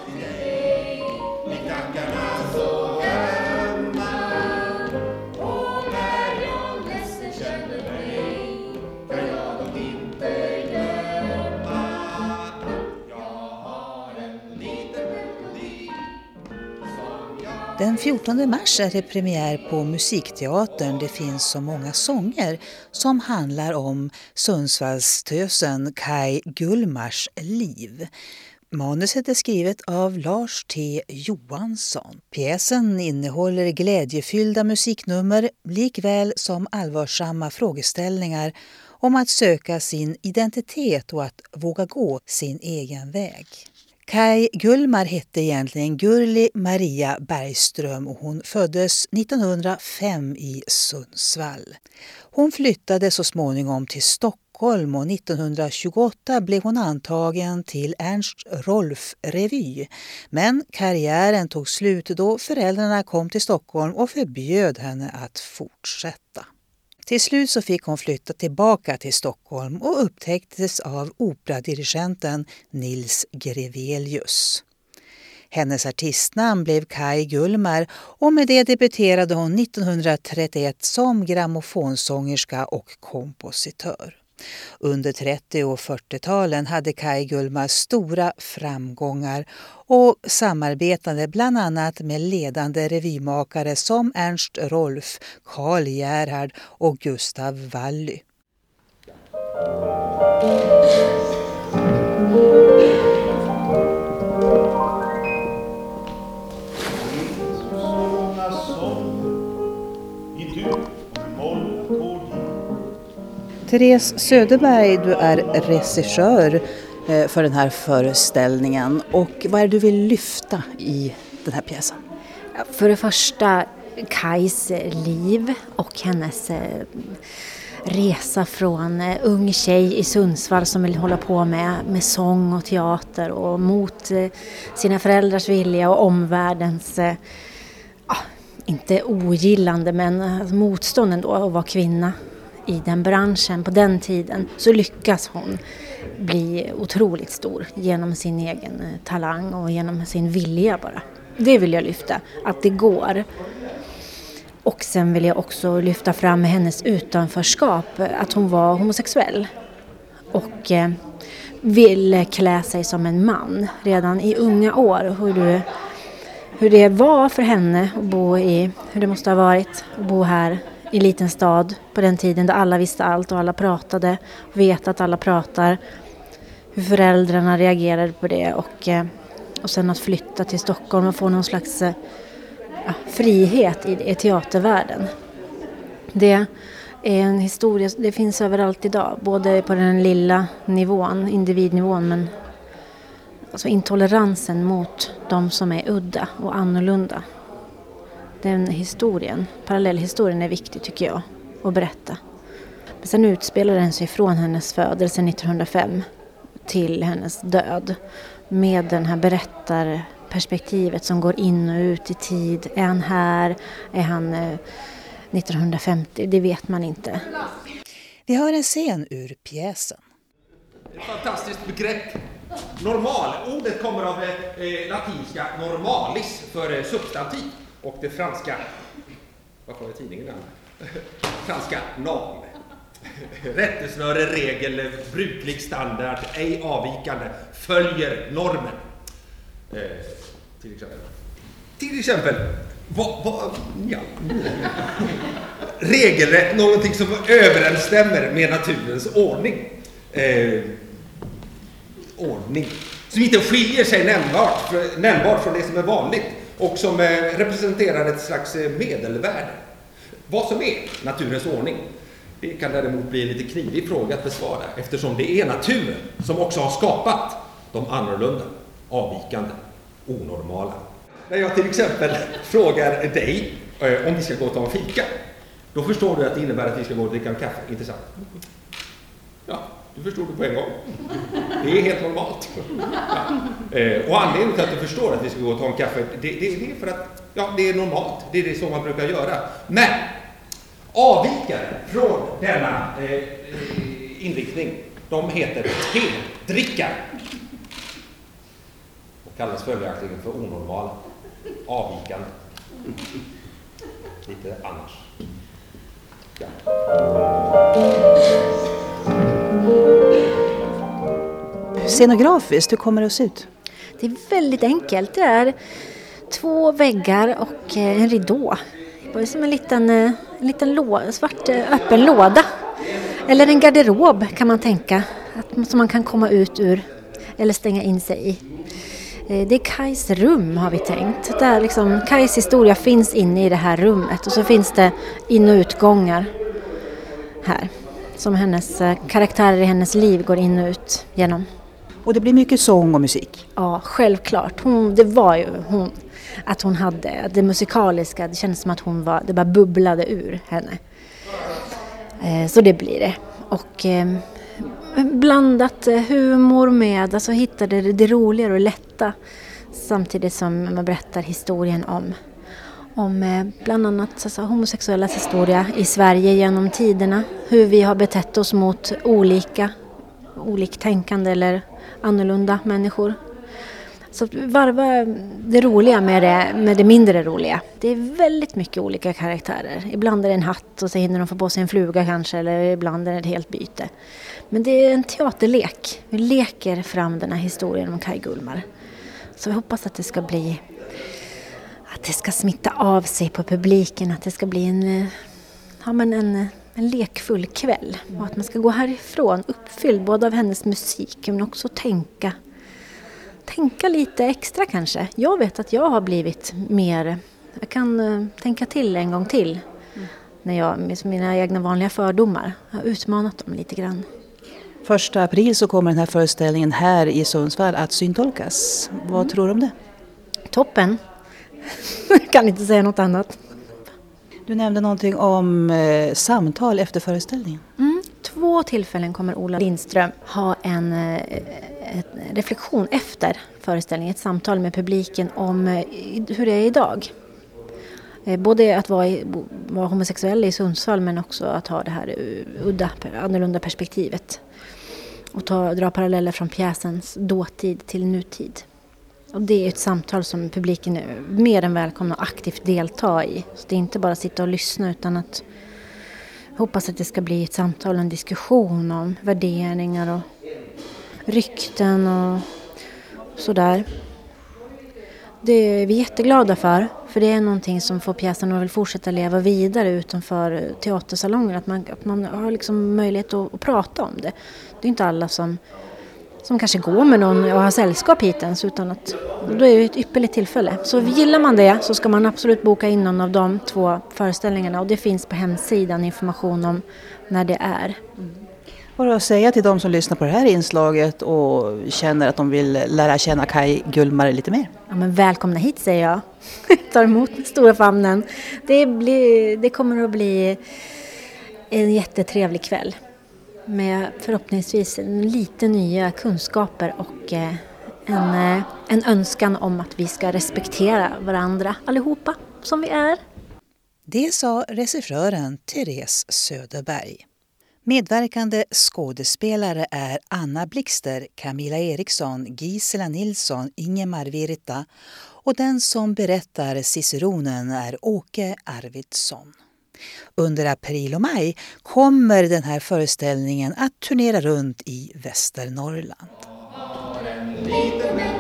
Den 14 mars är det premiär på Musikteatern. Det finns så många sånger som handlar om Sundsvallstösen Kaj Gullmars liv. Manuset är skrivet av Lars T. Johansson. Pjäsen innehåller glädjefyllda musiknummer likväl som allvarsamma frågeställningar om att söka sin identitet och att våga gå sin egen väg. Kaj Gullmar hette egentligen Gurli Maria Bergström och hon föddes 1905 i Sundsvall. Hon flyttade så småningom till Stockholm och 1928 blev hon antagen till Ernst Rolf revy. Men karriären tog slut då föräldrarna kom till Stockholm och förbjöd henne att fortsätta. Till slut så fick hon flytta tillbaka till Stockholm och upptäcktes av operadirigenten Nils Grevelius. Hennes artistnamn blev Kaj Gullmar och med det debuterade hon 1931 som grammofonsångerska och kompositör. Under 30- och 40-talen hade Kaj Gullmar stora framgångar och samarbetade bland annat med ledande revymakare som Ernst Rolf, Karl Gerhard och Gustav Wally. Therese Söderberg, du är regissör för den här föreställningen. Och vad är det du vill lyfta i den här pjäsen? För det första Kajs liv och hennes resa från ung tjej i Sundsvall som vill hålla på med sång och teater och mot sina föräldrars vilja och omvärldens, inte ogillande men motstånd ändå att vara kvinna i den branschen på den tiden, så lyckas hon bli otroligt stor genom sin egen talang och genom sin vilja bara. Det vill jag lyfta, att det går. Och sen vill jag också lyfta fram hennes utanförskap, att hon var homosexuell och ville klä sig som en man redan i unga år. Hur det var för henne att bo i, hur det måste ha varit att bo här i en liten stad på den tiden där alla visste allt och alla pratade, vet att alla pratar, hur föräldrarna reagerade på det och sen att flytta till Stockholm och få någon slags frihet i teatervärlden. Det är en historia, det finns överallt idag, både på den lilla nivån, individnivån, men alltså intoleransen mot de som är udda och annorlunda. Den historien, parallellhistorien är viktig tycker jag att berätta. Men sen utspelar den sig från hennes födelse 1905 till hennes död. Med den här berättarperspektivet som går in och ut i tid. Är han här? Är han 1950? Det vet man inte. Vi har en scen ur pjäsen. Ett fantastiskt begrepp. Normal. Ordet kommer av det latinska normalis för substantiv. Och det franska, vad var det tidningen där? Franska norm. Rättesnöre, regel, bruklig standard, ej avvikande, följer normen. Till exempel ja. Regelrätt, någonting som överensstämmer med naturens ordning. Ordning. Som inte skiljer sig nämnbart från det som är vanligt. Och som representerar ett slags medelvärde. Vad som är naturens ordning, det kan däremot bli en lite knivig fråga att besvara. Eftersom det är naturen som också har skapat de annorlunda, avvikande, onormala. När jag till exempel frågar dig om vi ska gå och ta en fika, då förstår du att det innebär att vi ska gå och dricka en kaffe, inte sant? Ja, du förstod det på en gång. Det är helt normalt. Ja. Och anledningen till att du förstår att vi ska gå och ta en kaffe, det är för att det är normalt. Det är det som man brukar göra. Men avvikare från denna inriktning, de heter tedrickare. kallas följaktligen för onormala, avvikande. Lite annars. Ja. Scenografiskt, hur kommer det att se ut? Det är väldigt enkelt. Det är 2 väggar och en ridå. Det är som en liten svart öppen låda. Eller en garderob kan man tänka. Som man kan komma ut ur eller stänga in sig i. Det är Kajs rum har vi tänkt. Där liksom, Kajs historia finns inne i det här rummet. Och så finns det in- och utgångar här. Som hennes karaktärer i hennes liv går in och ut genom. Och det blir mycket sång och musik. Ja, självklart. Det var ju att hon hade det musikaliska. Det kändes som att det bara bubblade ur henne. Så det blir det. Och blandat humor med, alltså hittade det roliga och lätta. Samtidigt som man berättar historien om bland annat alltså, homosexuellas historia i Sverige genom tiderna. Hur vi har betett oss mot oliktänkande eller annorlunda människor. Så varva det roliga med det mindre roliga. Det är väldigt mycket olika karaktärer. Ibland är det en hatt och så hinner de få på sig en fluga kanske. Eller ibland är det ett helt byte. Men det är en teaterlek. Vi leker fram den här historien om Kaj Gullmar. Så vi hoppas att det ska bli... Att det ska smitta av sig på publiken. Att det ska bli en lekfull kväll. Och att man ska gå härifrån uppfylld både av hennes musik men också tänka lite extra kanske. Jag vet att jag har blivit mer... Jag kan tänka till en gång till. När jag med mina egna vanliga fördomar har utmanat dem lite grann. 1 april så kommer den här föreställningen här i Sundsvall att syntolkas. Vad tror du om det? Toppen. Jag kan inte säga något annat. Du nämnde någonting om samtal efter föreställningen. 2 tillfällen kommer Ola Lindström ha en reflektion efter föreställningen. Ett samtal med publiken om hur det är idag. Både att vara homosexuell i Sundsvall men också att ha det här annorlunda perspektivet. Och dra paralleller från pjäsens dåtid till nutid. Och det är ett samtal som publiken är mer än välkomna att aktivt delta i. Så det är inte bara sitta och lyssna utan att hoppas att det ska bli ett samtal och en diskussion om värderingar och rykten och sådär. Det är vi jätteglada för det är någonting som får pjäsen att fortsätta leva vidare utanför teatersalonger. Att man har liksom möjlighet att prata om det. Det är inte alla som kanske går med någon och har sällskap hit ens, utan att då är det ett ypperligt tillfälle. Så gillar man det så ska man absolut boka in någon av de 2 föreställningarna och det finns på hemsidan information om när det är. Vad har du att säga till de som lyssnar på det här inslaget och känner att de vill lära känna Kaj Gullmar lite mer? Ja, men välkomna hit säger jag. Ta emot med stora famnen. Det kommer att bli en jättetrevlig kväll. Med förhoppningsvis lite nya kunskaper och en önskan om att vi ska respektera varandra allihopa som vi är. Det sa regissören Therese Söderberg. Medverkande skådespelare är Anna Blixter, Camilla Eriksson, Gisela Nilsson, Ingemar Virta och den som berättar ciceronen är Åke Arvidsson. Under april och maj kommer den här föreställningen att turnera runt i Västernorrland.